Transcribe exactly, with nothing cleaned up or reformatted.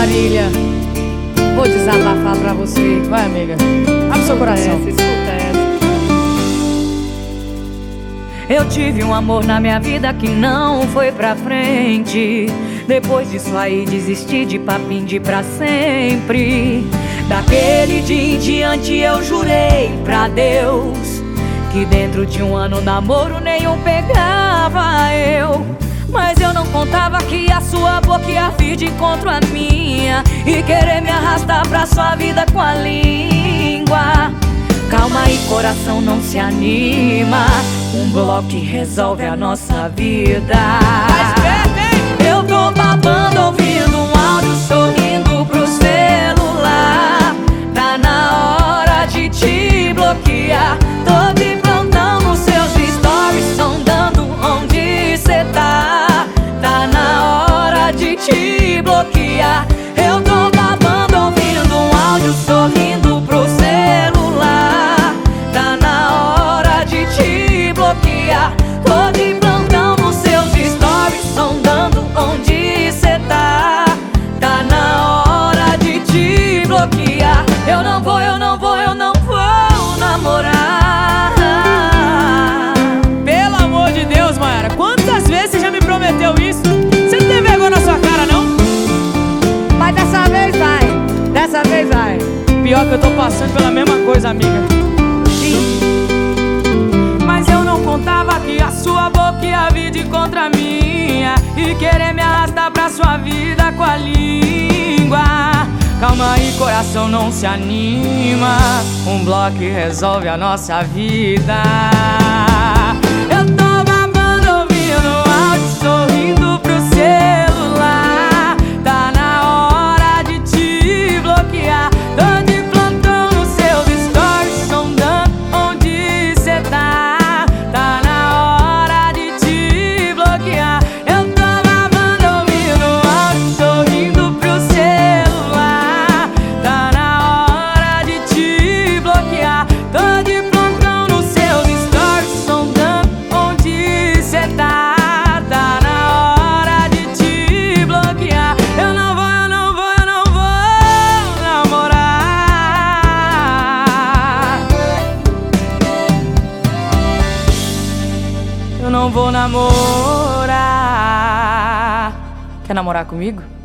Marília, vou desabafar pra você. Vai, amiga, abre seu coração. Escuta essa. Eu tive um amor na minha vida que não foi pra frente. Depois disso aí desisti de papinho de pra sempre. Daquele dia em diante eu jurei pra Deus que dentro de um ano namoro nenhum pegava eu. Mas eu não contava que a sua boca ia vir de encontro à minha e querer me arrastar pra sua vida com a língua. Calma aí, coração, não se anima. Um bloco que resolve a nossa vida. Eu tô babando, ouvindo um áudio, sorrindo pro celular. Tá na hora de te bloquear. Tô de plantão nos seus stories, sondando onde cê tá. Tá na hora de te bloquear. Eu tô babando, ouvindo um áudio, sorrindo pro celular. Tá na hora de te bloquear. Tô de plantão nos seus stories, sondando onde cê tá. Tá na hora de te bloquear. Eu não vou, eu não vou, eu não vou namorar. Pelo amor de Deus, Mayara, quantas vezes você já me prometeu isso? Você não tem vergonha na sua cara, não? Mas dessa vez vai, dessa vez vai. Pior que eu tô passando pela mesma coisa, amiga. Sim. Mas eu não contava que a sua boca ia vir de contra a minha e querer me arrastar pra sua vida com a língua. Calma aí, coração, não se anima. Um bloco que resolve a nossa vida. Eu tô babando, ouvindo áudio, sorrindo pro celular. Tá na hora de te bloquear. Tô de plantão nos seus stories, sondando onde cê tá. Tá na hora de te bloquear. Eu tô babando, ouvindo áudio, sorrindo pro celular. Tá na hora de te bloquear. Tô de plantão nos seus stories, sondando onde cê tá. Tá na hora de te bloquear. Eu não vou, eu não vou, eu não vou namorar. Eu não vou namorar. Quer namorar comigo?